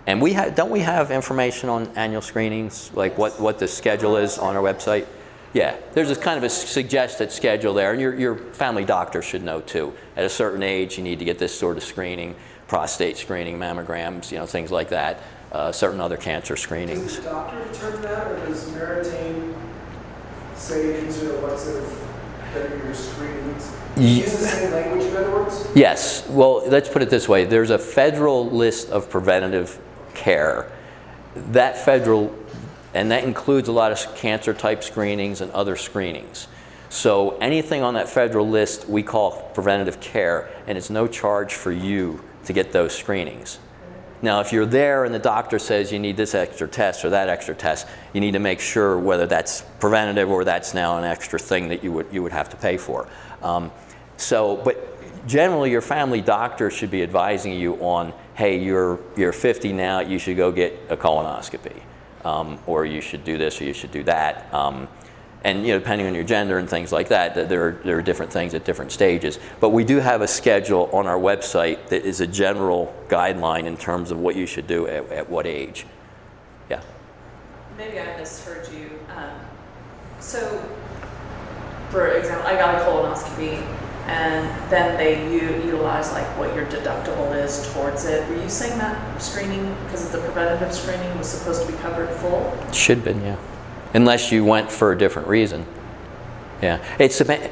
And we ha don't we have information on annual screenings, like what, what the schedule is on our website? Yeah, there's a kind of a suggested schedule there, and your, your family doctor should know too. At a certain age, you need to get this sort of screening, prostate screening, mammograms, you know, things like that, uh, certain other cancer screenings. Does the doctor determine that, or does Meritain say these are the ones that have been your screenings? Do you use the same language, in other words? Yes. Well, let's put it this way. There's a federal list of preventative care. That federal, and that includes a lot of cancer type screenings and other screenings. So anything on that federal list we call preventative care, and it's no charge for you to get those screenings. Now, if you're there and the doctor says you need this extra test or that extra test, you need to make sure whether that's preventative or that's now an extra thing that you would, you would have to pay for. Um, so, but generally your family doctor should be advising you on, hey, you're, you're fifty now, you should go get a colonoscopy. Um, or you should do this or you should do that. Um, and you know, depending on your gender and things like that, there are, there are different things at different stages. But we do have a schedule on our website that is a general guideline in terms of what you should do at, at what age. Yeah? Maybe I misheard you. Um, so, for example, I got a colonoscopy, and then they u utilize like what your deductible is towards it. Were you saying that screening, because of the preventative screening, was supposed to be covered full? Should be, yeah. Unless you went for a different reason. Yeah. It's, it,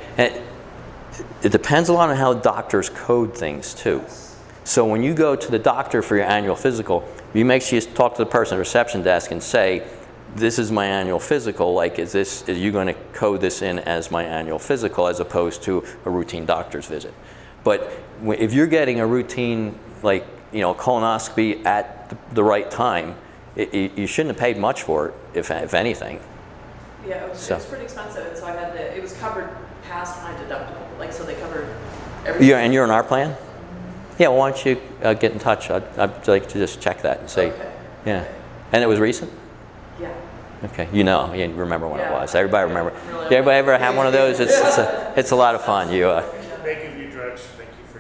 it depends a lot on how doctors code things too. So when you go to the doctor for your annual physical, you make sure you talk to the person at the reception desk and say, this is my annual physical, like is this, is you going to code this in as my annual physical as opposed to a routine doctor's visit. But if you're getting a routine, like, you know, colonoscopy at the right time, it, it, you shouldn't have paid much for it, if, if anything. Yeah, it was, So. it was pretty expensive, and so I had to, it was covered past my deductible, like, so they covered everything. You're, and you're in our plan? Yeah, well, why don't you uh, get in touch? I'd, I'd like to just check that and see. Okay. Yeah. And it was recent? Yeah. Okay, you know, you remember when Yeah. it was. Everybody remember. Really Did everybody ever have one of those? It's, it's, a, it's a lot of fun. You, uh, They give you drugs to make you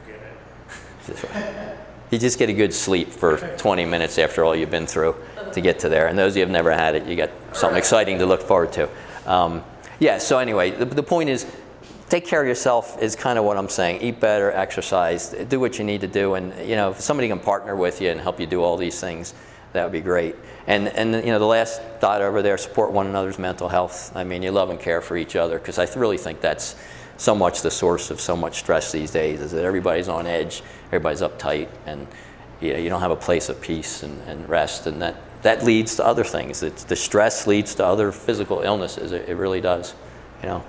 forget it. you just get a good sleep for twenty minutes after all you've been through to get to there. And those of you who have never had it, you got something exciting to look forward to. Um, yeah, so anyway, the, the point is, take care of yourself is kind of what I'm saying. Eat better, exercise, do what you need to do. And, you know, if somebody can partner with you and help you do all these things, that would be great. And, and you know, the last dot over there, support one another's mental health. I mean, you love and care for each other, because I really think that's so much the source of so much stress these days, is that everybody's on edge, everybody's uptight, and you know, you don't have a place of peace and, and rest, and that, that leads to other things. It's, the stress leads to other physical illnesses. It, it really does, you know.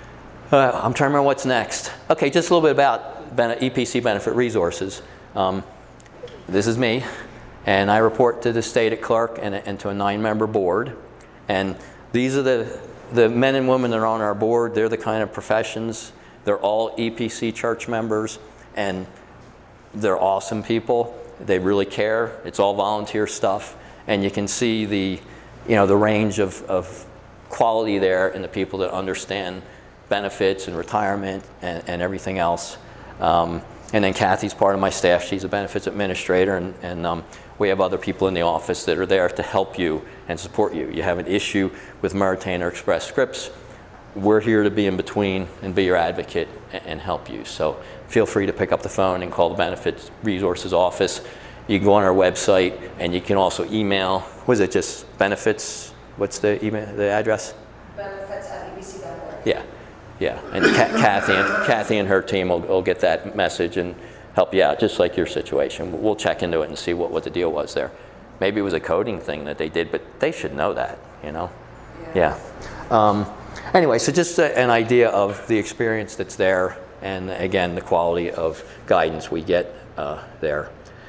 Uh, I'm trying to remember what's next. Okay, just a little bit about E P C benefit resources. Um, this is me. And I report to the state clerk and, and to a nine-member board. And these are the, the men and women that are on our board. They're the kind of professions. They're all E P C church members, and they're awesome people. They really care. It's all volunteer stuff. And you can see the, you know, the range of, of quality there in the people that understand benefits and retirement and, and everything else. Um, and then Kathy's part of my staff. She's a benefits administrator, and, and um, we have other people in the office that are there to help you and support you. You have an issue with Meritain or Express Scripts, we're here to be in between and be your advocate and, and help you. So feel free to pick up the phone and call the Benefits Resources Office. You can go on our website, and you can also email. Was it just benefits? What's the email, the address? Benefits at E B C dot org. Yeah, yeah. And Ka- Kathy and Kathy and her team will, will get that message and help you out, just like your situation. We'll check into it and see what, what the deal was there. Maybe it was a coding thing that they did, but they should know that, you know? Yeah. yeah. Um, anyway, so just a, an idea of the experience that's there, and again, the quality of guidance we get uh, there.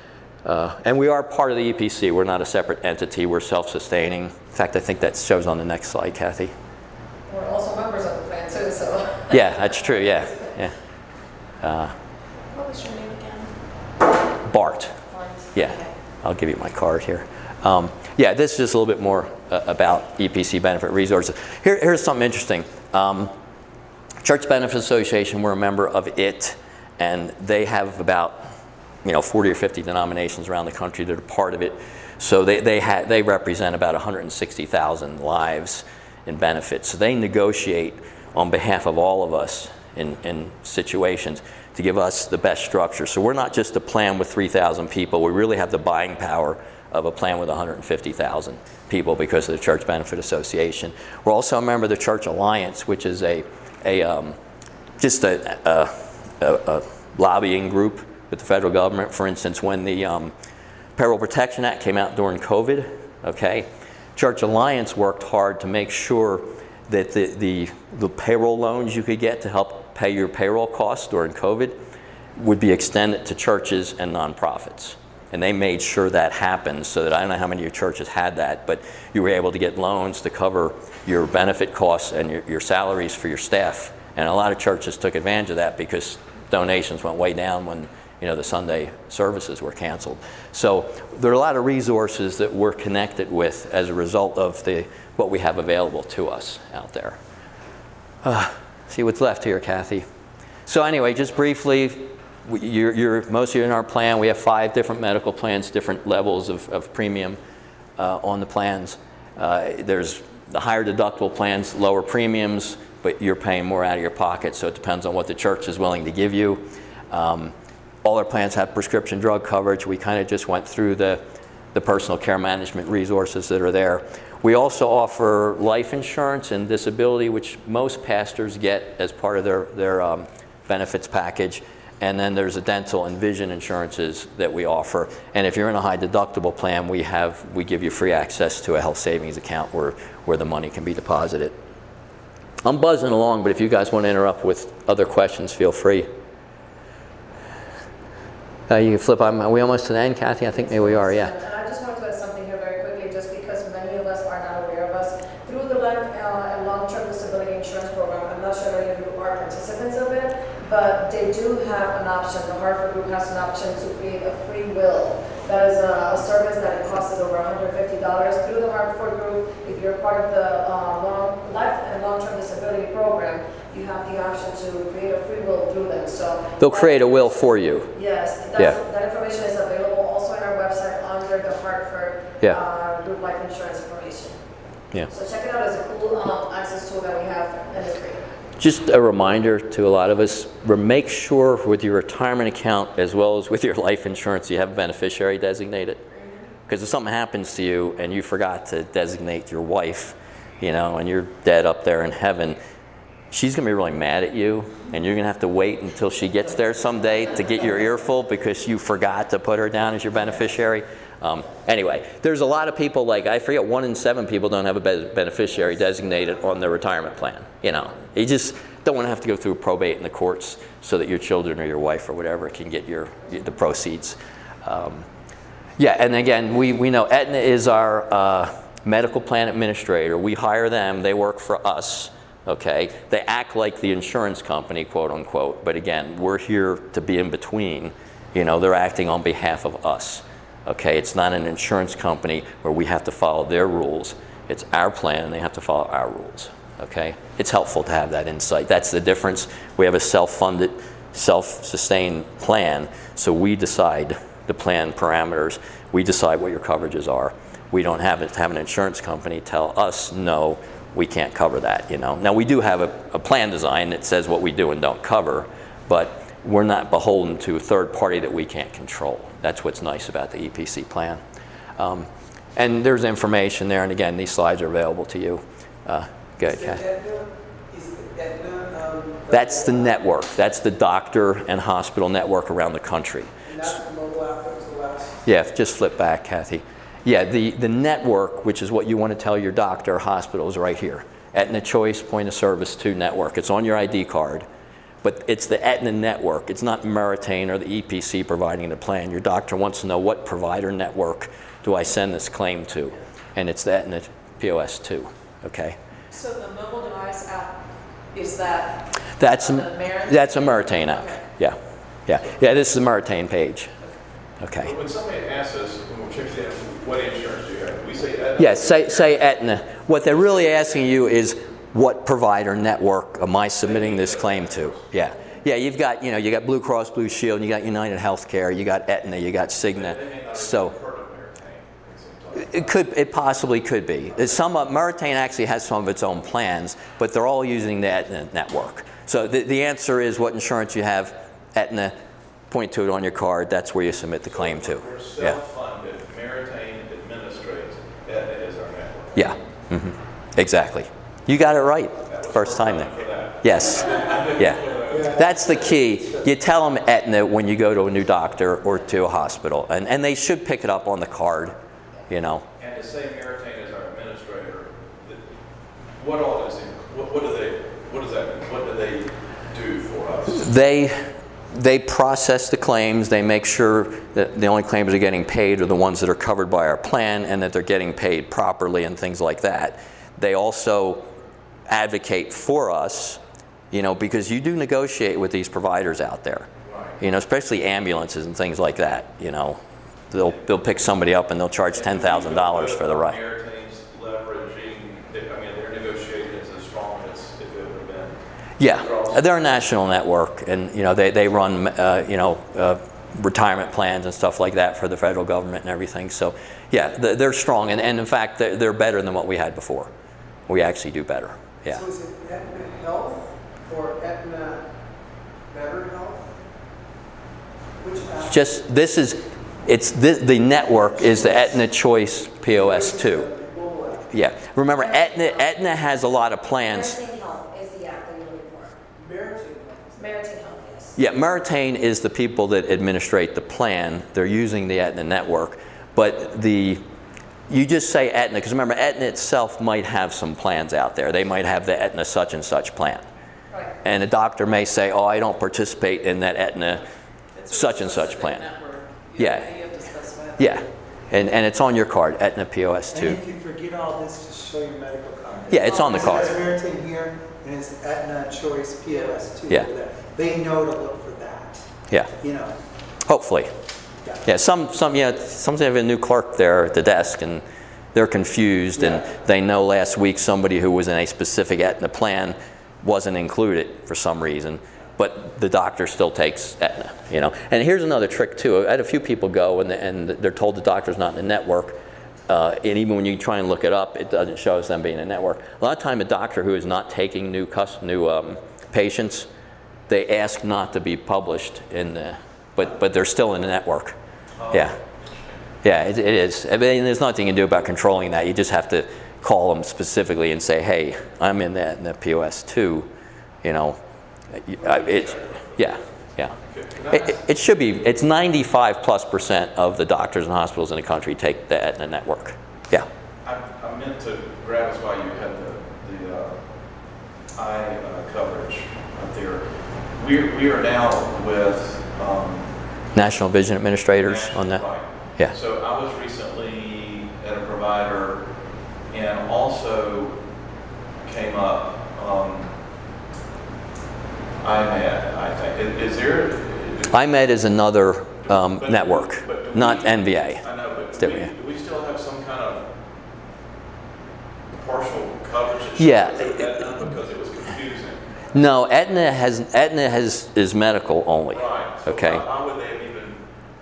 Uh, and we are part of the E P C. We're not a separate entity. We're self-sustaining. In fact, I think that shows on the next slide, Kathy. We're also members of the plan too, so. Yeah, that's true, yeah. yeah. Uh, What was your name again? Bart. Bart. Yeah, Okay. I'll give you my card here. Um, yeah, this is just a little bit more uh, about E P C benefit resources. Here, here's something interesting. Um, Church Benefit Association, we're a member of it, and they have about you know, forty or fifty denominations around the country that are part of it. So they, they, ha they represent about one hundred sixty thousand lives in benefits. So they negotiate on behalf of all of us in, in situations to give us the best structure. So we're not just a plan with three thousand people, we really have the buying power of a plan with one hundred fifty thousand people because of the Church Benefit Association. We're also a member of the Church Alliance, which is a, a um, just a, a, a, a lobbying group with the federal government. For instance, when the um, Payroll Protection Act came out during COVID, okay, Church Alliance worked hard to make sure that the, the, the payroll loans you could get to help pay your payroll costs during COVID would be extended to churches and nonprofits. And they made sure that happened so that I don't know how many of your churches had that, but you were able to get loans to cover your benefit costs and your, your salaries for your staff. And a lot of churches took advantage of that because donations went way down when you know, the Sunday services were canceled. So there are a lot of resources that we're connected with as a result of the, what we have available to us out there. Uh, see what's left here, Kathy. So anyway, just briefly, You're, you're, most of you in our plan, we have five different medical plans, different levels of, of premium uh, on the plans. Uh, there's the higher deductible plans, lower premiums, but you're paying more out of your pocket, so it depends on what the church is willing to give you. Um, all our plans have prescription drug coverage. We kind of just went through the, the personal care management resources that are there. We also offer life insurance and disability, which most pastors get as part of their, their um, benefits package. And then there's a dental and vision insurances that we offer. And if you're in a high deductible plan, we have we give you free access to a health savings account where, where the money can be deposited. I'm buzzing along, but if you guys want to interrupt with other questions, feel free. Uh, you can flip on. Are we almost to the end, Kathy? I think maybe we are, yeah. And I just want to add something here very quickly, just because many of us are not aware of us. Through the life uh, and long-term disability insurance program, I'm not sure many of you are participants of it, but they do have an option. The Hartford Group has an option to create a free will. That is a, a service that it costs over one hundred fifty dollars. Through the Hartford Group, if you're part of the uh, long, life and long-term disability program, you have the option to create a free will through them. So they'll create a will for you. Yes, that's, yeah. that information is available also on our website under the Hartford yeah. uh, Group Life Insurance information. Yeah. So check it out as a cool um, access tool that we have and it's free. Just a reminder to a lot of us, make sure with your retirement account as well as with your life insurance you have a beneficiary designated. Because if something happens to you and you forgot to designate your wife, you know, and you're dead up there in heaven, she's going to be really mad at you, and you're going to have to wait until she gets there someday to get your earful because you forgot to put her down as your beneficiary. Um, anyway, there's a lot of people, like I forget, one in seven people don't have a beneficiary designated on their retirement plan. You know, you just don't want to have to go through probate in the courts so that your children or your wife or whatever can get your the proceeds. Um, yeah, and again, we, we know Aetna is our uh, medical plan administrator. We hire them, they work for us. Okay, they act like the insurance company, quote unquote, but again, we're here to be in between. You know, they're acting on behalf of us. Okay, it's not an insurance company where we have to follow their rules. It's our plan and they have to follow our rules. Okay, it's helpful to have that insight. That's the difference. We have a self-funded, self-sustained plan, so we decide the plan parameters. We decide what your coverages are. We don't have to have an insurance company tell us, no, we can't cover that, you know. Now we do have a, a plan design that says what we do and don't cover, but we're not beholden to a third party that we can't control. That's what's nice about the E P C plan. Um, and there's information there, and again, these slides are available to you. Uh, go ahead, Kat. Is Aetna, um, That's the network. That's the doctor and hospital network around the country. And that's the mobile app that was the last? Yeah, just flip back, Kathy. Yeah, the, the network, which is what you want to tell your doctor or hospital, is right here. Aetna Choice Point of Service two network. It's on your I D card, but it's the Aetna network. It's not Meritain or the E P C providing the plan. Your doctor wants to know what provider network do I send this claim to, and it's the Aetna P O S two, okay? So the mobile device app, is that That's a, Meritain? that's a Meritain app, Okay. yeah. Yeah, yeah. This is a Meritain page, okay. But when somebody asks us, when we check it out, what insurance do you have? We say Aetna. Yes, say, say Aetna. What they're really asking you is what provider network am I submitting this claim to? Yeah, Yeah, you've got, you know, you got Blue Cross Blue Shield, you got United Healthcare, you got Aetna, you got Cigna. So it could, it possibly could be. Some of, Meritain actually has some of its own plans, but they're all using the Aetna network. So the, the answer is what insurance you have, Aetna, point to it on your card, that's where you submit the claim to. We're Yeah. self-funded, Meritain administrates, Aetna is our network. Yeah, hmm exactly. You got it right, first time then. Yes, yeah. That's the key. You tell them Aetna when you go to a new doctor or to a hospital, and, and they should pick it up on the card, you know. And to say Meritain is our administrator, th- what all is, in- what, what do they, what does that mean? What do they do for us? They, they process the claims, they make sure that the only claims they're getting paid are the ones that are covered by our plan and that they're getting paid properly and things like that. They also advocate for us, you know, because you do negotiate with these providers out there, you know, especially ambulances and things like that, you know. They'll, they'll pick somebody up and they'll charge ten thousand dollars for the ride. Meritain's leveraging, they- I mean, their negotiating is as strong as if it would have been. Yeah, they're a national network, and you know they they run uh, you know uh, retirement plans and stuff like that for the federal government and everything. So yeah, they're, they're strong, and, and in fact they're, they're better than what we had before. We actually do better. Yeah. So is it Aetna Health or Aetna Better Health? Which app? Just this is it's the, the network is the Aetna Choice P O S two. Yeah. Remember, Aetna Aetna has a lot of plans. Meritain Health is the app that you're looking for. Meritain Health. Meritain Health, yes. Yeah, Meritain is the people that administrate the plan. They're using the Aetna network, but the you just say Aetna because remember, Aetna itself might have some plans out there. They might have the Aetna such and such plan, Right. and a doctor may say, "Oh, I don't participate in that Aetna It's a such and such specific plan." network. Yeah. You have to specify that. Yeah, and and it's on your card, Aetna P O S And two. if you forget all this, just show your medical card. Yeah, it's on the card. It says Meritain here, and it's Aetna Choice P O S two. Yeah. They know to look for that, Yeah, you know. hopefully. Yeah. Yeah, some some yeah, sometimes they have a new clerk there at the desk and they're confused Yeah. and they know last week somebody who was in a specific Aetna plan wasn't included for some reason, but the doctor still takes Aetna, you know. And here's another trick too. I had a few people go and, and they're told the doctor's not in the network, uh, and even when you try and look it up, it doesn't show us them being in a network. A lot of time a doctor who is not taking new cus new um, patients, they ask not to be published in the, but but they're still in the network. Yeah. Yeah, it, it is. I mean, there's nothing you can do about controlling that. You just have to call them specifically and say, hey, I'm in that in the P O S two, you know. It, yeah, yeah. It, it, it should be, it's ninety-five plus percent of the doctors and hospitals in the country take the Aetna network. Yeah. I, I meant to grab us while you had the, the uh, eye uh, coverage up there. We, we are now with um, National Vision Administrators on that. Right. Yeah. So I was recently at a provider and also came up um, I M A D, I think. Is, is there? I M E D is another um, but- network, but do not we- N V A. I know, but It's do we, different, do we still have some kind of partial coverage? that Yeah. shows Aetna because it was confusing. No, Aetna has Aetna has is medical only. Right. So Okay. Why, why would they have even?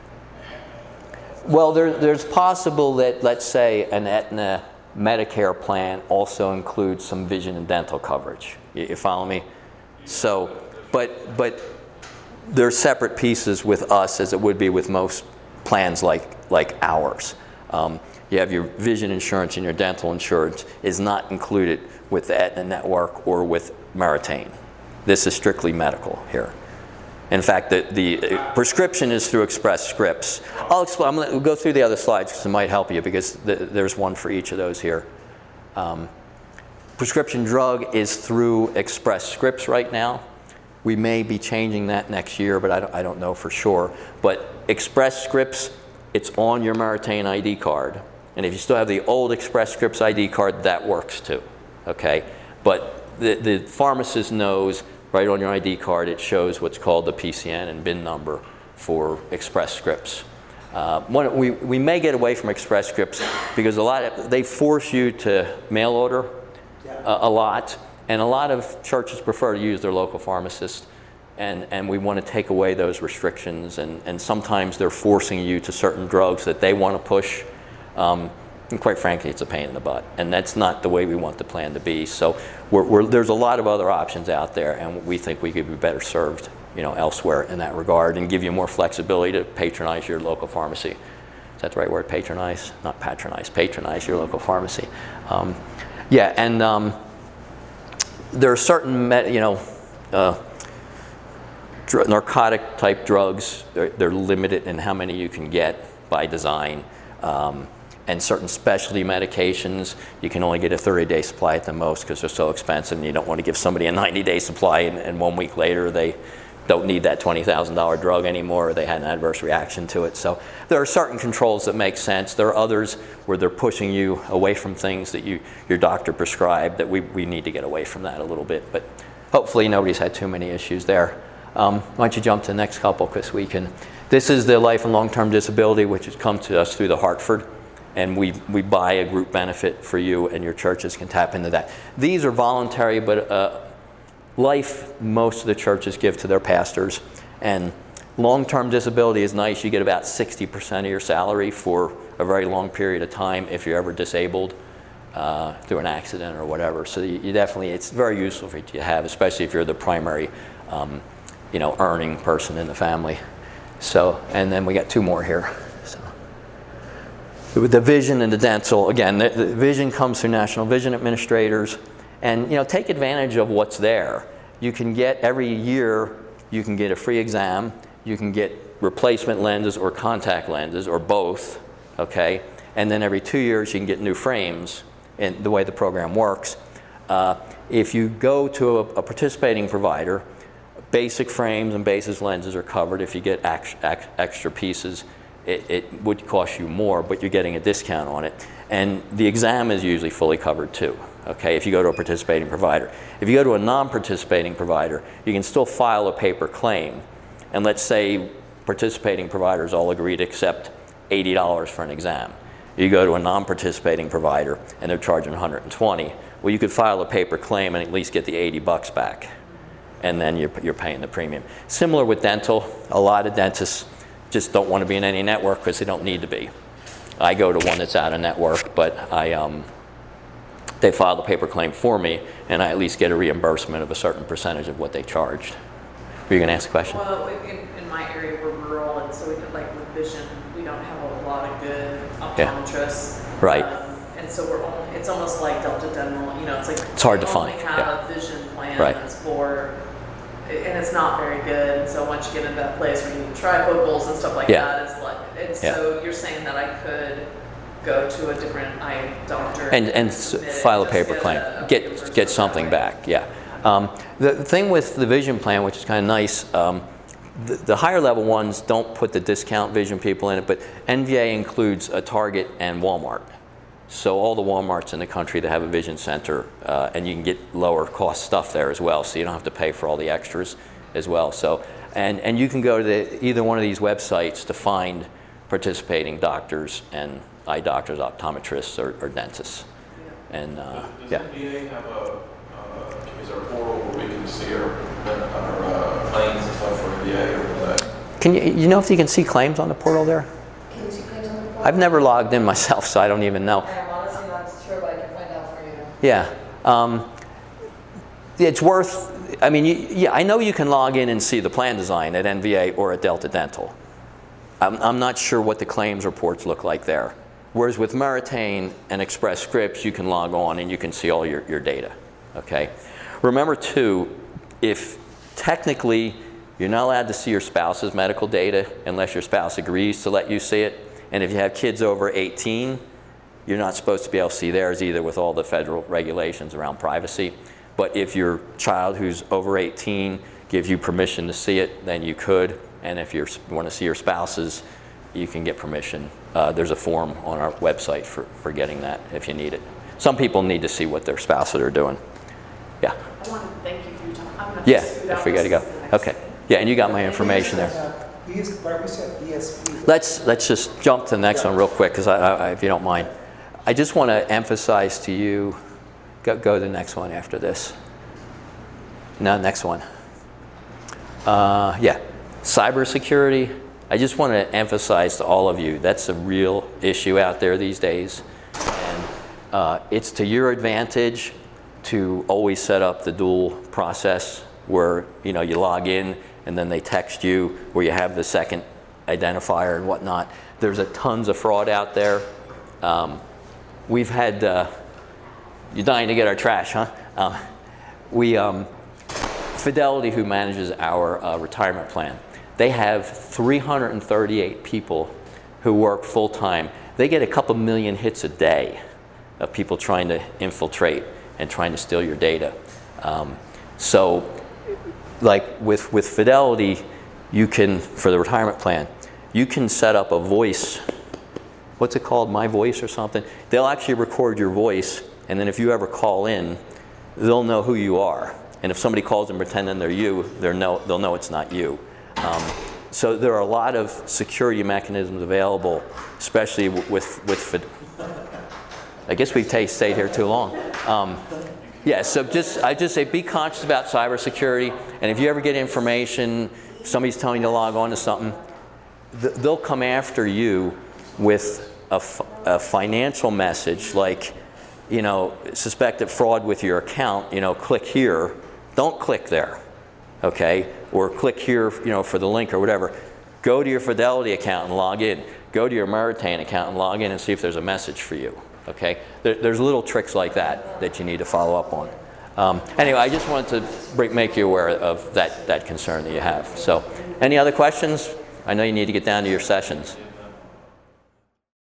Well, there, there's possible that, let's say, an Aetna Medicare plan also includes some vision and dental coverage. You, you follow me? So, but but they're separate pieces with us as it would be with most plans like like ours. Um, you have your vision insurance and your dental insurance is not included with the Aetna network or with Meritain. This is strictly medical here. In fact, the, the prescription is through Express Scripts. I'll explain. I'm going to go through the other slides because it might help you because the, there's one for each of those here. Um, prescription drug is through Express Scripts right now. We may be changing that next year, but I don't, I don't know for sure. But Express Scripts, it's on your Meritain I D card. And if you still have the old Express Scripts I D card, that works too. Okay? But the, the pharmacist knows right on your I D card, it shows what's called the P C N and B I N number for Express Scripts. Uh, one, we, we may get away from Express Scripts because a lot of, they force you to mail order a, a lot, and a lot of churches prefer to use their local pharmacist. And, and we want to take away those restrictions, and, and sometimes they're forcing you to certain drugs that they want to push. Um, and quite frankly, it's a pain in the butt, and that's not the way we want the plan to be. So we're, we're, there's a lot of other options out there, and we think we could be better served, you know, elsewhere in that regard, and give you more flexibility to patronize your local pharmacy. Is that the right word, patronize? Not patronize, patronize your local pharmacy. Um, yeah, and um, there are certain, med, you know, uh, dr narcotic type drugs, they're, they're limited in how many you can get by design. Um, and certain specialty medications, you can only get a thirty day supply at the most because they're so expensive, and you don't want to give somebody a ninety day supply and, and one week later they don't need that twenty thousand dollar drug anymore, or they had an adverse reaction to it. So there are certain controls that make sense. There are others where they're pushing you away from things that you, your doctor prescribed, that we, we need to get away from that a little bit. But hopefully nobody's had too many issues there. Um, why don't you jump to the next couple, Chris? We can. This is the life and long-term disability, which has come to us through the Hartford. And we, we buy a group benefit for you, and your churches can tap into that. These are voluntary, but uh, life, most of the churches give to their pastors. And long-term disability is nice. You get about sixty percent of your salary for a very long period of time if you're ever disabled uh, through an accident or whatever. So you, you definitely, it's very useful for you to have, especially if you're the primary um, you know, earning person in the family. So, and then we got two more here. So, with the vision and the dental, again, the, the vision comes through National Vision Administrators, and you know, take advantage of what's there. You can get every year, you can get a free exam, you can get replacement lenses or contact lenses or both, okay? And then every two years you can get new frames, in the way the program works. Uh, if you go to a, a participating provider, basic frames and basis lenses are covered. If you get ex ex extra pieces, it, it would cost you more, but you're getting a discount on it. And the exam is usually fully covered too, okay, if you go to a participating provider. If you go to a non-participating provider, you can still file a paper claim. And let's say participating providers all agree to accept eighty dollars for an exam. You go to a non-participating provider and they're charging one hundred twenty. Well, you could file a paper claim and at least get the eighty bucks back. And then you're, you're paying the premium. Similar with dental, a lot of dentists just don't want to be in any network because they don't need to be. I go to one that's out of network, but I, um, they file the paper claim for me, and I at least get a reimbursement of a certain percentage of what they charged. Were you going to ask a question? Well, in, in my area, we're rural, and so we could, like with vision, we don't have a lot of good optometrists. Yeah. Right. Um, and so we're only, it's almost like Delta Dental, you know, it's like it's hard to we find. only have Yeah. a vision plan Right. that's for, and it's not very good. And so once you get into that place where you need trifocals and stuff like Yeah. that, it's like, and Yeah. so you're saying that I could go to a different eye doctor and, and submit it, file a just paper get claim, a- a get reimbursement get that something way. back. Yeah. Um, the, the thing with the vision plan, which is kind of nice, um, the, the higher level ones don't put the discount vision people in it, but N V A includes a Target and Walmart. So all the Walmarts in the country that have a vision center, uh, and you can get lower cost stuff there as well, so you don't have to pay for all the extras as well. So, and and you can go to the, either one of these websites to find participating doctors and eye doctors, optometrists, or, or dentists. And uh, Does yeah. N V A have a, uh, is there a portal where we can see our, our uh, claims and stuff for N V A, or is that? Can you, you know if you can see claims on the portal there? Can you see claims on the portal? I've never logged in myself, so I don't even know. I'm honestly not sure, but I can find out for you. Yeah. Um, it's worth, I mean, you, yeah, I know you can log in and see the plan design at N V A or at Delta Dental. I'm, I'm not sure what the claims reports look like there. Whereas with Meritain and Express Scripts, you can log on and you can see all your, your data, okay? Remember too, if technically you're not allowed to see your spouse's medical data unless your spouse agrees to let you see it, and if you have kids over eighteen, you're not supposed to be able to see theirs either with all the federal regulations around privacy. But if your child who's over eighteen gives you permission to see it, then you could. And if you're, you want to see your spouse's, you can get permission. Uh, there's a form on our website for, for getting that if you need it. Some people need to see what their spouses are doing. Yeah. I want to thank you for your time. I'm gonna Yeah, scoot I out. forgot to go. This is the next Okay. thing. Yeah, and you got my information there. Uh, E S, Barbara said E S P. Let's, let's just jump to the next one real quick, because I, I, if you don't mind. I just want to emphasize to you, go, go to the next one after this. No, next one. Uh, yeah, cybersecurity. I just want to emphasize to all of you, that's a real issue out there these days. And uh, it's to your advantage to always set up the dual process where, you know, you log in and then they text you, where you have the second identifier and whatnot. There's a tons of fraud out there. Um, we've had, uh, you're dying to get our trash, huh? Um, we, um, Fidelity, who manages our uh, retirement plan, they have three hundred thirty-eight people who work full-time. They get a couple million hits a day of people trying to infiltrate and trying to steal your data. Um, so, like with, with Fidelity, you can, for the retirement plan, you can set up a voice, what's it called, My Voice or something? They'll actually record your voice, and then if you ever call in, they'll know who you are. And if somebody calls and pretending they're you, they're know, they'll know it's not you. Um, so there are a lot of security mechanisms available, especially with, with I guess we've stayed here too long. Um, yeah, so just, I just say be conscious about cybersecurity, and if you ever get information, somebody's telling you to log on to something, th they'll come after you with a, f a financial message like, you know, suspected fraud with your account, you know, click here. Don't click there, okay? Or click here, you know, for the link or whatever. Go to your Fidelity account and log in. Go to your Meritain account and log in and see if there's a message for you, okay? There, there's little tricks like that that you need to follow up on. Um, anyway, I just wanted to break, make you aware of that, that concern that you have. So, any other questions? I know you need to get down to your sessions.